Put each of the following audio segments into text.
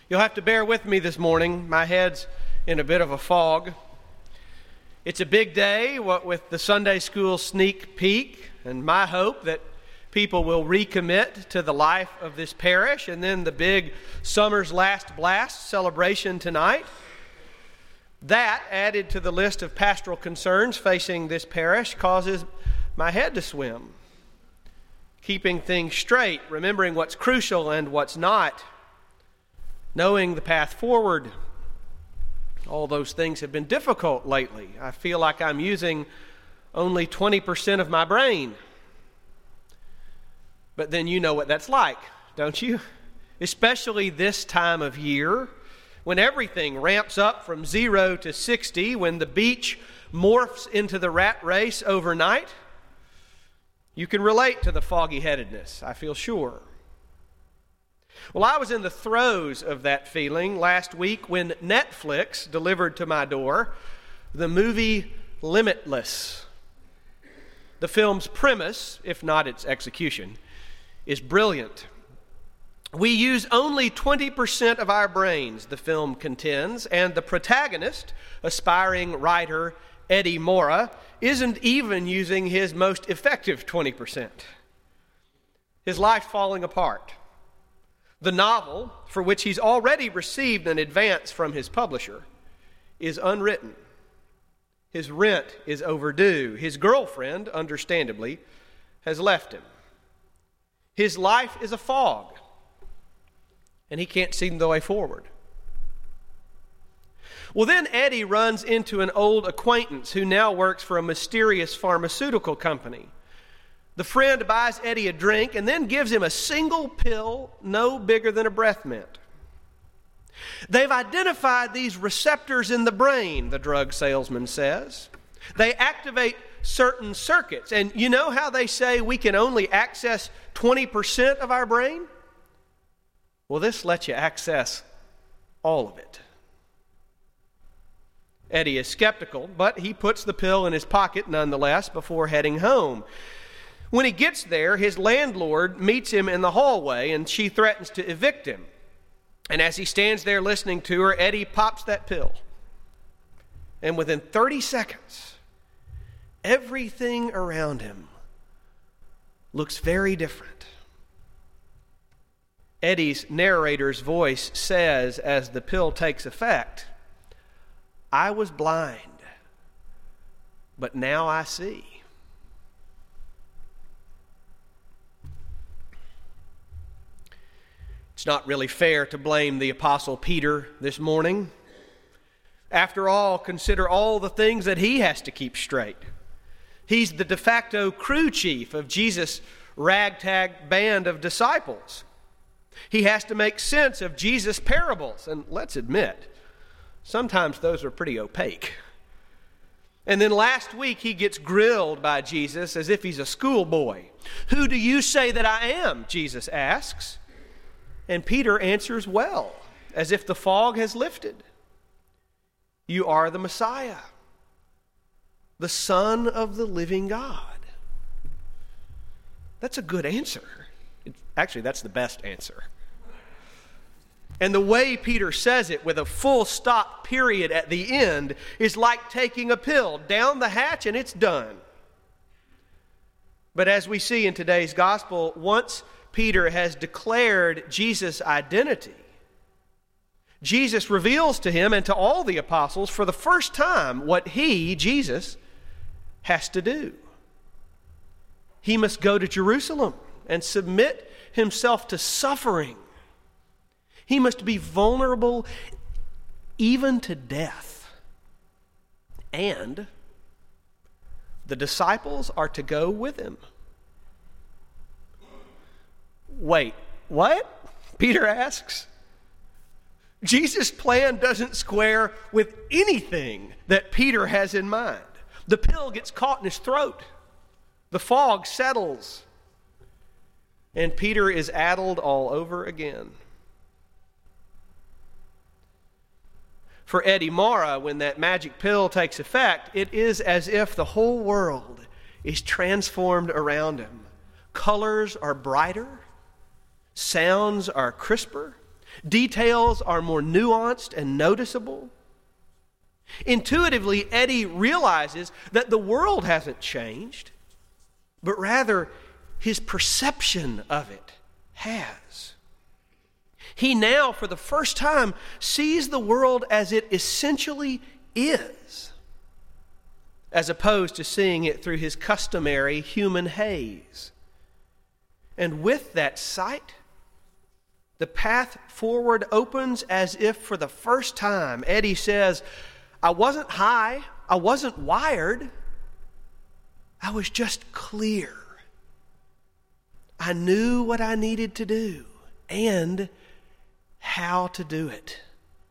You'll have to bear with me this morning. My head's in a bit of a fog. It's a big day, what with the Sunday school sneak peek, and my hope that people will recommit to the life of this parish, and then the big Summer's Last Blast celebration tonight. That, added to the list of pastoral concerns facing this parish, causes my head to swim. Keeping things straight, remembering what's crucial and what's not, knowing the path forward. All those things have been difficult lately. I feel like I'm using only 20% of my brain. But then you know what that's like, don't you? Especially this time of year, when everything ramps up from 0 to 60, when the beach morphs into the rat race overnight. You can relate to the foggy-headedness, I feel sure. Well, I was in the throes of that feeling last week when Netflix delivered to my door the movie Limitless. The film's premise, if not its execution, is brilliant. We use only 20% of our brains, the film contends, and the protagonist, aspiring writer Eddie Mora, isn't even using his most effective 20%. His life's falling apart. The novel, for which he's already received an advance from his publisher, is unwritten. His rent is overdue. His girlfriend, understandably, has left him. His life is a fog, and he can't see the way forward. Well, then Eddie runs into an old acquaintance who now works for a mysterious pharmaceutical company. The friend buys Eddie a drink and then gives him a single pill no bigger than a breath mint. They've identified these receptors in the brain, the drug salesman says. They activate certain circuits. And you know how they say we can only access 20% of our brain? Well, this lets you access all of it. Eddie is skeptical, but he puts the pill in his pocket nonetheless before heading home. When he gets there, his landlord meets him in the hallway, and she threatens to evict him. And as he stands there listening to her, Eddie pops that pill. And within 30 seconds, everything around him looks very different. Eddie's narrator's voice says, as the pill takes effect, "I was blind, but now I see." It's not really fair to blame the Apostle Peter this morning. After all, consider all the things that he has to keep straight. He's the de facto crew chief of Jesus' ragtag band of disciples. He has to make sense of Jesus' parables, and let's admit, sometimes those are pretty opaque. And then last week he gets grilled by Jesus as if he's a schoolboy. "Who do you say that I am?" Jesus asks. And Peter answers well, as if the fog has lifted. "You are the Messiah, the Son of the living God." That's a good answer. Actually, that's the best answer. And the way Peter says it, with a full stop period at the end, is like taking a pill down the hatch and it's done. But as we see in today's gospel, once Peter has declared Jesus' identity, Jesus reveals to him and to all the apostles for the first time what he, Jesus, has to do. He must go to Jerusalem and submit himself to suffering. He must be vulnerable even to death. And the disciples are to go with him. Wait, what? Peter asks. Jesus' plan doesn't square with anything that Peter has in mind. The pill gets caught in his throat. The fog settles. And Peter is addled all over again. For Eddie Mora, when that magic pill takes effect, it is as if the whole world is transformed around him. Colors are brighter. Sounds are crisper. Details are more nuanced and noticeable. Intuitively, Eddie realizes that the world hasn't changed, but rather his perception of it has. He now, for the first time, sees the world as it essentially is, as opposed to seeing it through his customary human haze. And with that sight, the path forward opens as if for the first time. Eddie says, I wasn't high, I wasn't wired, I was just clear. I knew what I needed to do and how to do it.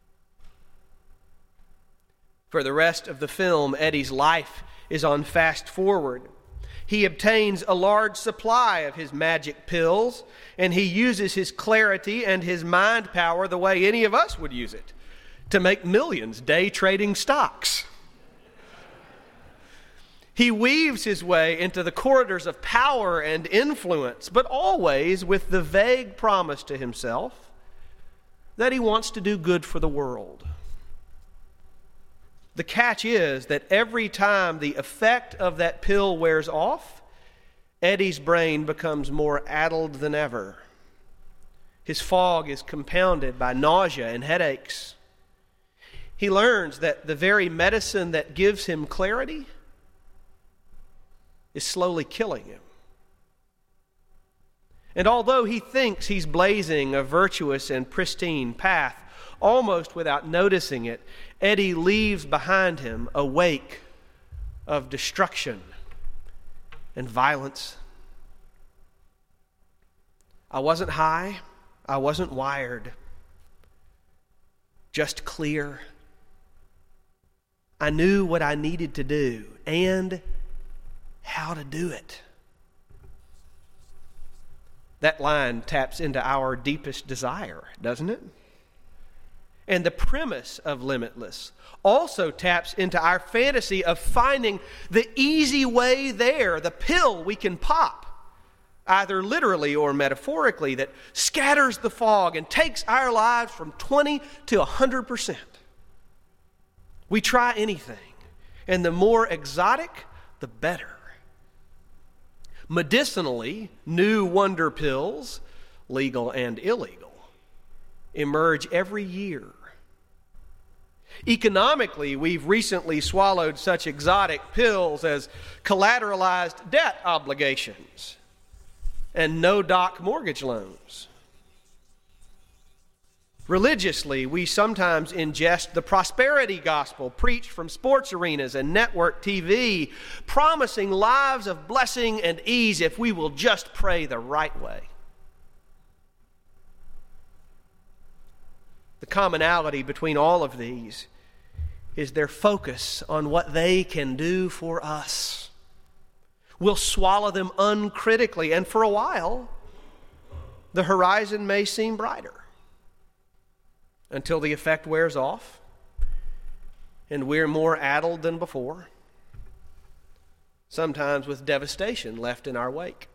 For the rest of the film, Eddie's life is on fast forward. He obtains a large supply of his magic pills, and he uses his clarity and his mind power the way any of us would use it, to make millions day trading stocks. He weaves his way into the corridors of power and influence, but always with the vague promise to himself that he wants to do good for the world. The catch is that every time the effect of that pill wears off, Eddie's brain becomes more addled than ever. His fog is compounded by nausea and headaches. He learns that the very medicine that gives him clarity is slowly killing him. And although he thinks he's blazing a virtuous and pristine path, almost without noticing it, Eddie leaves behind him a wake of destruction and violence. I wasn't high, I wasn't wired, just clear. I knew what I needed to do and how to do it. That line taps into our deepest desire, doesn't it? And the premise of Limitless also taps into our fantasy of finding the easy way there, the pill we can pop, either literally or metaphorically, that scatters the fog and takes our lives from 20 to 100%. We try anything, and the more exotic, the better. Medicinally, new wonder pills, legal and illegal, emerge every year. Economically, we've recently swallowed such exotic pills as collateralized debt obligations and no-doc mortgage loans. Religiously, we sometimes ingest the prosperity gospel preached from sports arenas and network TV, promising lives of blessing and ease if we will just pray the right way. The commonality between all of these is their focus on what they can do for us. We'll swallow them uncritically, and for a while, the horizon may seem brighter until the effect wears off and we're more addled than before, sometimes with devastation left in our wake.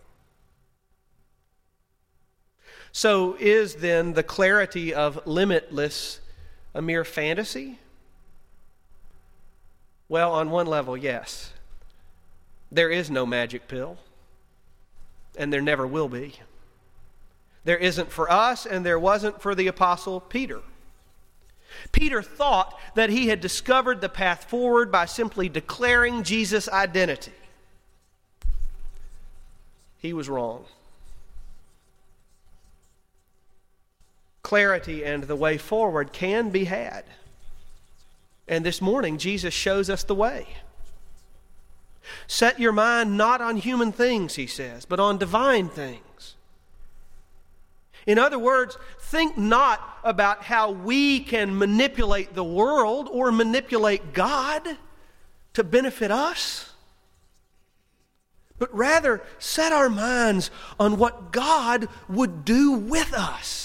So is then the clarity of Limitless a mere fantasy? Well, on one level, yes. There is no magic pill, and there never will be. There isn't for us, and there wasn't for the Apostle Peter. Peter thought that he had discovered the path forward by simply declaring Jesus' identity. He was wrong. Clarity and the way forward can be had. And this morning, Jesus shows us the way. Set your mind not on human things, he says, but on divine things. In other words, think not about how we can manipulate the world or manipulate God to benefit us, but rather set our minds on what God would do with us.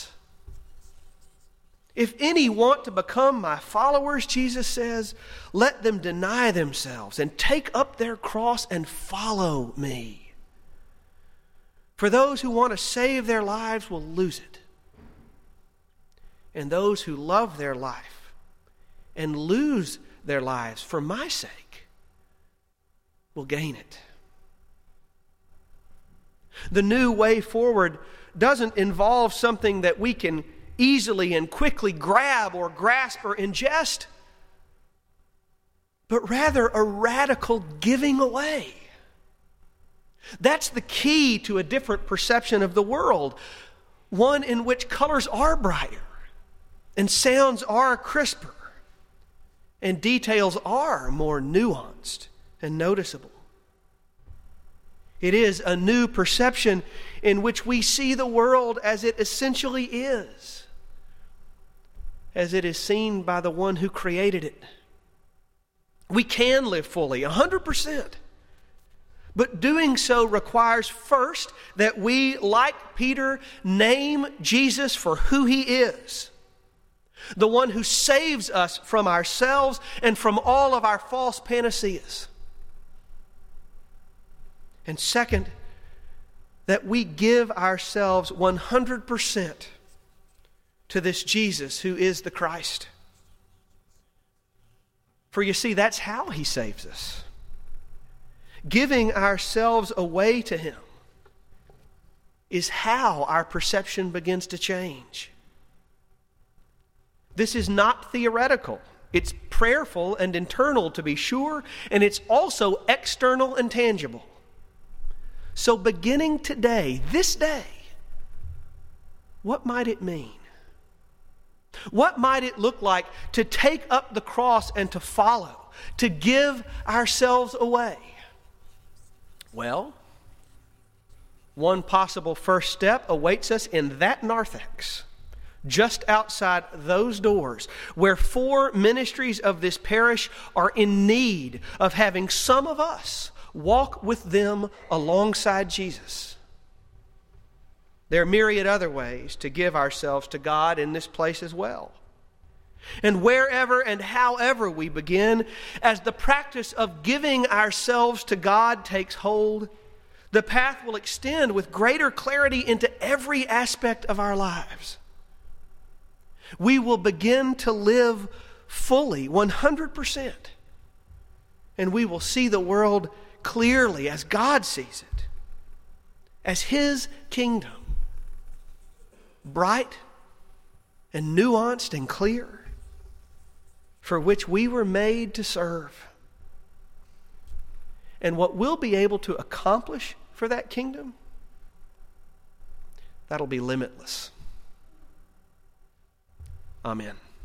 If any want to become my followers, Jesus says, let them deny themselves and take up their cross and follow me. For those who want to save their lives will lose it. and those who love their life and lose their lives for my sake will gain it. The new way forward doesn't involve something that we can easily and quickly grab or grasp or ingest, but rather a radical giving away. That's the key to a different perception of the world, one in which colors are brighter and sounds are crisper and details are more nuanced and noticeable. It is a new perception in which we see the world as it essentially is, as it is seen by the one who created it. We can live fully, 100%. But doing so requires first that we, like Peter, name Jesus for who he is. The one who saves us from ourselves and from all of our false panaceas. And second, that we give ourselves 100% to this Jesus who is the Christ. For you see, that's how he saves us. Giving ourselves away to him is how our perception begins to change. This is not theoretical. It's prayerful and internal, to be sure, and it's also external and tangible. So beginning today, this day, what might it mean? What might it look like to take up the cross and to follow, to give ourselves away? Well, one possible first step awaits us in that narthex, just outside those doors, where 4 ministries of this parish are in need of having some of us walk with them alongside Jesus. There are myriad other ways to give ourselves to God in this place as well. And wherever and however we begin, as the practice of giving ourselves to God takes hold, the path will extend with greater clarity into every aspect of our lives. We will begin to live fully, 100%. And we will see the world clearly as God sees it, as his kingdom, bright and nuanced and clear, for which we were made to serve. And what we'll be able to accomplish for that kingdom, that'll be limitless. Amen.